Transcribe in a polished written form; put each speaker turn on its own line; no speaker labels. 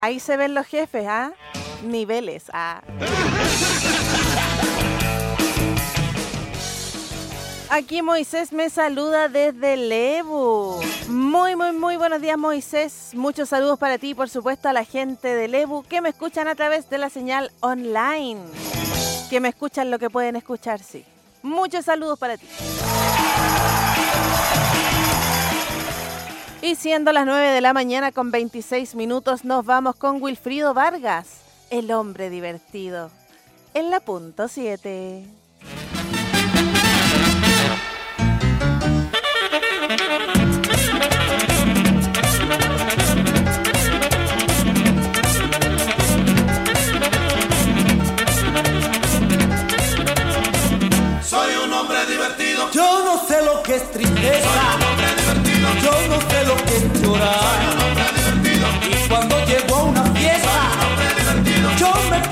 Ahí se ven los jefes, ¿ah? Niveles, ¿ah? Aquí Moisés me saluda desde Lebu. Muy buenos días, Moisés. Muchos saludos para ti y por supuesto a la gente de Lebu que me escuchan a través de la señal online. Que me escuchan lo que pueden escuchar, sí. Muchos saludos para ti. Y siendo las 9 de la mañana con 26 minutos, nos vamos con Wilfrido Vargas, el hombre divertido, en la punto 7.
Soy un hombre divertido.
Yo no sé lo que es tristeza.
Soy un hombre divertido.
Yo no sé lo que es llorar.
Soy un hombre divertido.
Y cuando llego a una fiesta,
soy un hombre divertido.
yo me